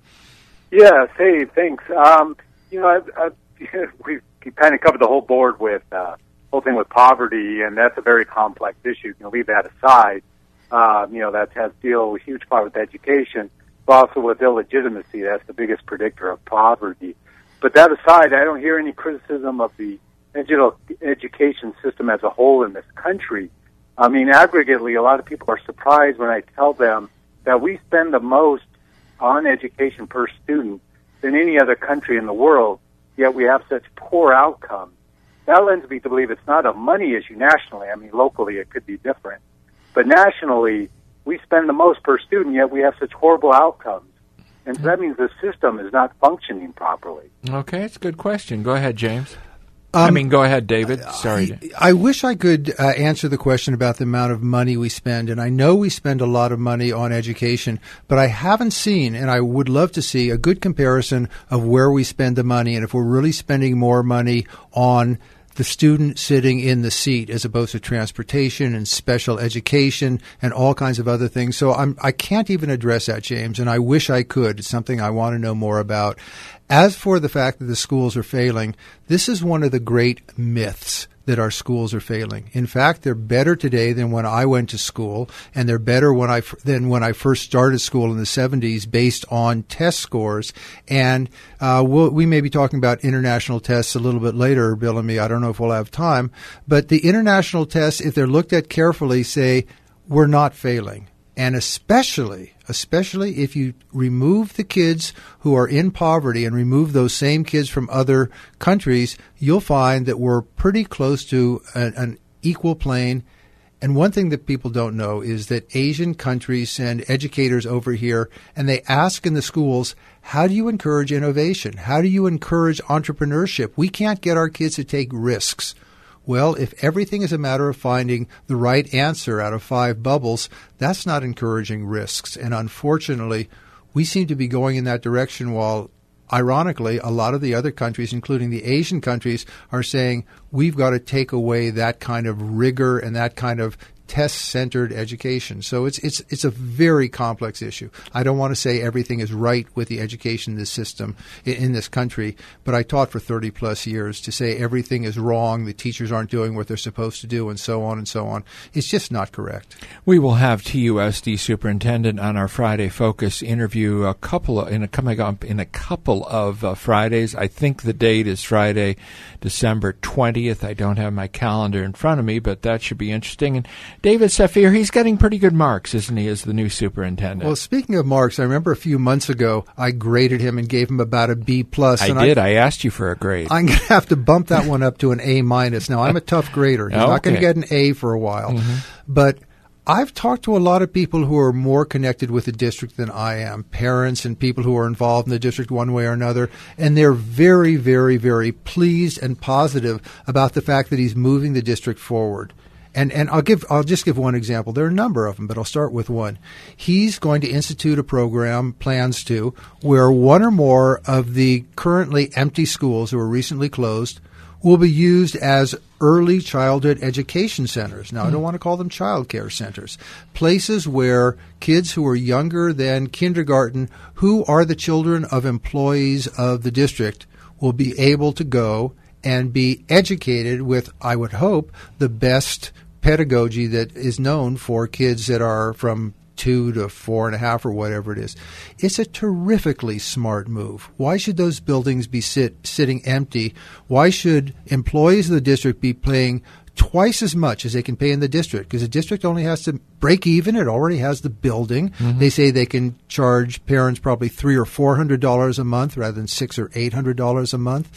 Yes, hey, thanks. Um, you know, I've, I've, we've kind of covered the whole board with uh, whole thing with poverty, and that's a very complex issue. You know, leave that aside. Um, you know, that has to deal a huge part with education, but also with illegitimacy. That's the biggest predictor of poverty. But that aside, I don't hear any criticism of the edu- education system as a whole in this country. I mean, aggregately, a lot of people are surprised when I tell them that we spend the most on education per student than any other country in the world, yet we have such poor outcomes. That lends me to believe it's not a money issue nationally. I mean, locally it could be different. But nationally, we spend the most per student, yet we have such horrible outcomes. And so that means the system is not functioning properly. Okay, it's a good question. Go ahead, James. Um, I mean, go ahead, David. Sorry. I, I wish I could uh, answer the question about the amount of money we spend. And I know we spend a lot of money on education, but I haven't seen, and I would love to see, a good comparison of where we spend the money and if we're really spending more money on the student sitting in the seat as opposed to transportation and special education and all kinds of other things. So I'm, I can't even address that, James, and I wish I could. It's something I want to know more about. As for the fact that the schools are failing, this is one of the great myths that our schools are failing. In fact, they're better today than when I went to school, and they're better when I than when I first started school in the seventies based on test scores. And uh, we'll, we may be talking about international tests a little bit later, Bill and me. I don't know if we'll have time. But the international tests, if they're looked at carefully, say we're not failing. And especially, especially if you remove the kids who are in poverty and remove those same kids from other countries, you'll find that we're pretty close to an, an equal plane. And one thing that people don't know is that Asian countries send educators over here and they ask in the schools, how do you encourage innovation? How do you encourage entrepreneurship? We can't get our kids to take risks. Well, if everything is a matter of finding the right answer out of five bubbles, that's not encouraging risks. And unfortunately, we seem to be going in that direction while, ironically, a lot of the other countries, including the Asian countries, are saying we've got to take away that kind of rigor and that kind of test-centered education. So it's it's it's a very complex issue. I don't want to say everything is right with the education in this system in, in this country, but I taught for thirty plus years. To say everything is wrong, the teachers aren't doing what they're supposed to do, and so on and so on, it's just not correct. We will have T U S D Superintendent on our Friday Focus interview a couple of, in a coming up in a couple of uh, Fridays. I think the date is Friday, December twentieth. I don't have my calendar in front of me, but that should be interesting. And David Safir, he's getting pretty good marks, isn't he, as the new superintendent? Well, speaking of marks, I remember a few months ago I graded him and gave him about a B plus. I and did. I, I asked you for a grade. I'm going to have to bump that one up to an A minus. Now, I'm a tough grader. He's okay. not going to get an A for a while. Mm-hmm. But I've talked to a lot of people who are more connected with the district than I am, parents and people who are involved in the district one way or another, and they're very, very, very pleased and positive about the fact that he's moving the district forward. And and I'll give I'll just give one example. There are a number of them, but I'll start with one. He's going to institute a program, plans to, where one or more of the currently empty schools who are recently closed will be used as early childhood education centers. Now, I don't want to call them child care centers. Places where kids who are younger than kindergarten, who are the children of employees of the district, will be able to go and be educated with, I would hope, the best pedagogy that is known for kids that are from two to four and a half or whatever it is. It's a terrifically smart move. Why should those buildings be sit, sitting empty? Why should employees of the district be paying twice as much as they can pay in the district? Because the district only has to break even. It already has the building. Mm-hmm. They say they can charge parents probably three or four hundred dollars a month rather than six or eight hundred dollars a month.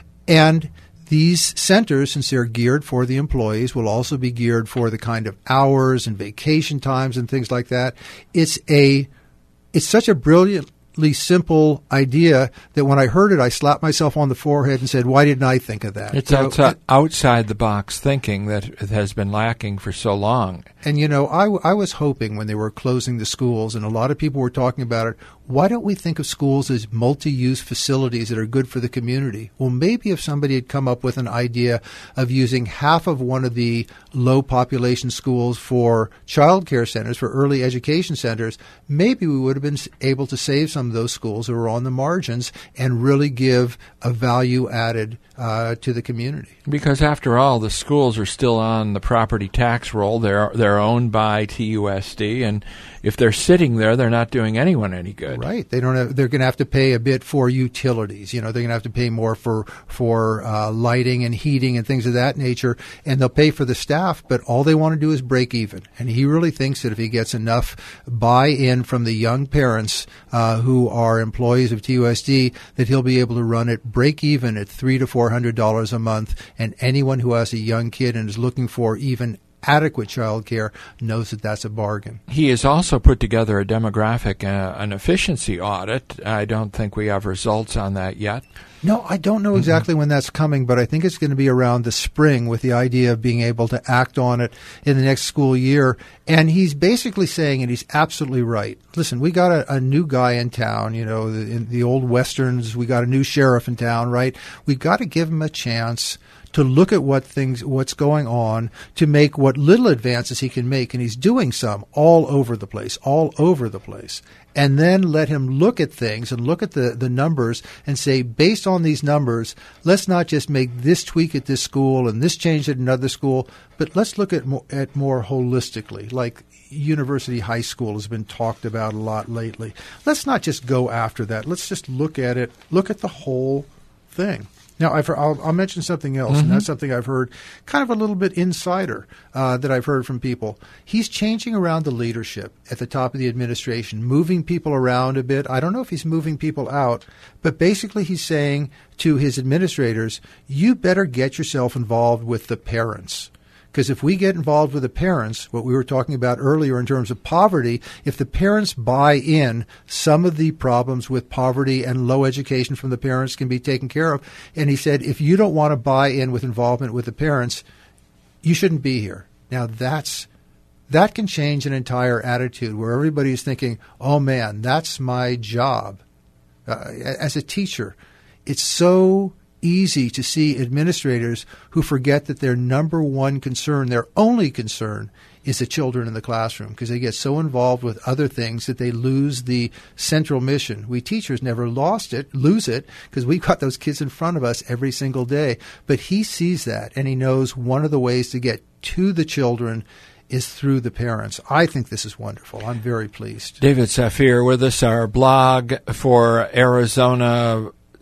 And these centers, since they're geared for the employees, will also be geared for the kind of hours and vacation times and things like that. It's a, it's such a brilliantly simple idea that when I heard it, I slapped myself on the forehead and said, "Why didn't I think of that?" It's you outside, know, outside the box thinking that has been lacking for so long. And, you know, I, I was hoping when they were closing the schools, and a lot of people were talking about it, why don't we think of schools as multi-use facilities that are good for the community? Well, maybe if somebody had come up with an idea of using half of one of the low-population schools for child care centers, for early education centers, maybe we would have been able to save some of those schools that were on the margins and really give a value added uh, to the community. Because after all, the schools are still on the property tax roll. They're they're owned by T U S D, and if they're sitting there, they're not doing anyone any good. Right. They don't have, they're going to have to pay a bit for utilities. You know, they're going to have to pay more for for uh, lighting and heating and things of that nature, and they'll pay for the staff, but all they want to do is break even. And he really thinks that if he gets enough buy-in from the young parents uh, who are employees of T U S D, that he'll be able to run it break even at three to four hundred dollars a month, and anyone who has a young kid and is looking for even adequate child care knows that that's a bargain. He has also put together a demographic, uh, an efficiency audit. I don't think we have results on that yet. No, I don't know exactly mm-hmm. when that's coming, but I think it's going to be around the spring with the idea of being able to act on it in the next school year. And he's basically saying, and he's absolutely right. Listen, we got a, a new guy in town, you know, the, in the old Westerns, we got a new sheriff in town, right? We've got to give him a chance to look at what things, what's going on, to make what little advances he can make, and he's doing some all over the place, all over the place. And then let him look at things and look at the, the numbers and say, based on these numbers, let's not just make this tweak at this school and this change at another school, but let's look at more, at more holistically, like University High School has been talked about a lot lately. Let's not just go after that. Let's just look at it, look at the whole thing. Now, I've, I'll, I'll mention something else, mm-hmm. and that's something I've heard kind of a little bit insider uh, that I've heard from people. He's changing around the leadership at the top of the administration, moving people around a bit. I don't know if he's moving people out, but basically he's saying to his administrators, you better get yourself involved with the parents. Because if we get involved with the parents, what we were talking about earlier in terms of poverty, if the parents buy in, some of the problems with poverty and low education from the parents can be taken care of. And he said, if you don't want to buy in with involvement with the parents, you shouldn't be here. Now, that's that can change an entire attitude where everybody's thinking, oh, man, that's my job. Uh, as a teacher, it's so easy to see administrators who forget that their number one concern, their only concern, is the children in the classroom, because they get so involved with other things that they lose the central mission. We teachers never lost it, lose it, because we've got those kids in front of us every single day. But he sees that, and he knows one of the ways to get to the children is through the parents. I think this is wonderful. I'm very pleased. David Safir with us, our blog for Arizona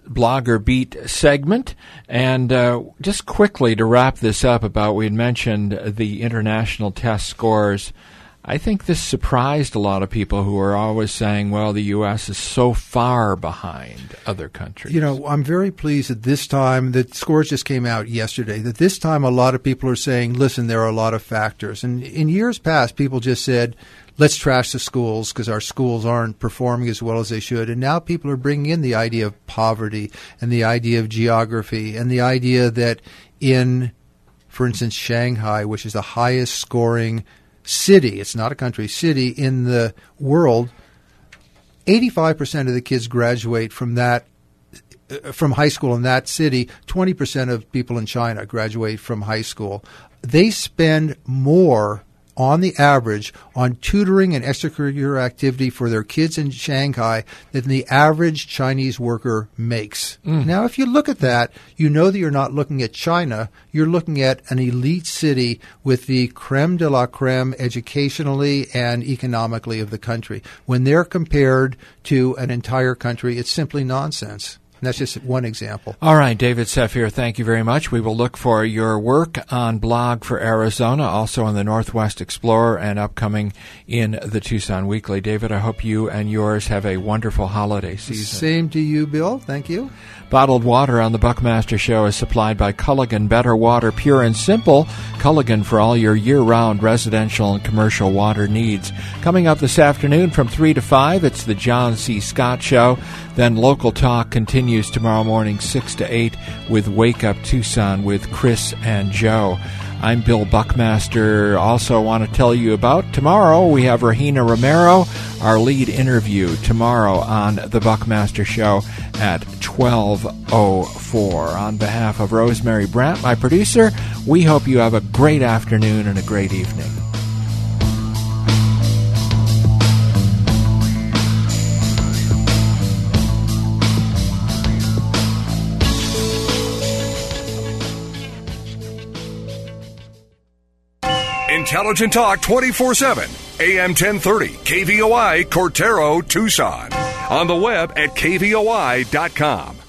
Blogger Beat segment. And uh, just quickly to wrap this up about, we had mentioned the international test scores. I think this surprised a lot of people who are always saying, well, the U S is so far behind other countries. You know, I'm very pleased that this time, the scores just came out yesterday, that this time a lot of people are saying, listen, there are a lot of factors. And in years past, people just said, let's trash the schools because our schools aren't performing as well as they should. And now people are bringing in the idea of poverty and the idea of geography and the idea that in, for instance, Shanghai, which is the highest scoring city, it's not a country, city in the world, eighty-five percent of the kids graduate from that, uh, from high school in that city. twenty percent of people in China graduate from high school. They spend more on the average on tutoring and extracurricular activity for their kids in Shanghai than the average Chinese worker makes. Mm. Now, if you look at that, you know that you're not looking at China. You're looking at an elite city with the creme de la creme educationally and economically of the country. When they're compared to an entire country, it's simply nonsense. And that's just one example. All right, David Safir, thank you very much. We will look for your work on Blog for Arizona, also in the Northwest Explorer, and upcoming in the Tucson Weekly. David, I hope you and yours have a wonderful holiday season. Same to you, Bill. Thank you. Bottled water on the Buckmaster Show is supplied by Culligan. Better water, pure and simple. Culligan for all your year-round residential and commercial water needs. Coming up this afternoon from three to five, it's the John C. Scott Show. Then Local Talk continues tomorrow morning, six to eight, with Wake Up Tucson with Chris and Joe. I'm Bill Buckmaster. Also want to tell you about tomorrow we have Rahina Romero, our lead interview tomorrow on The Buckmaster Show at twelve oh four. On behalf of Rosemary Brandt, my producer, we hope you have a great afternoon and a great evening. Intelligent Talk twenty-four seven, A M ten thirty, K V O I, Cortero, Tucson. On the web at K V O I dot com.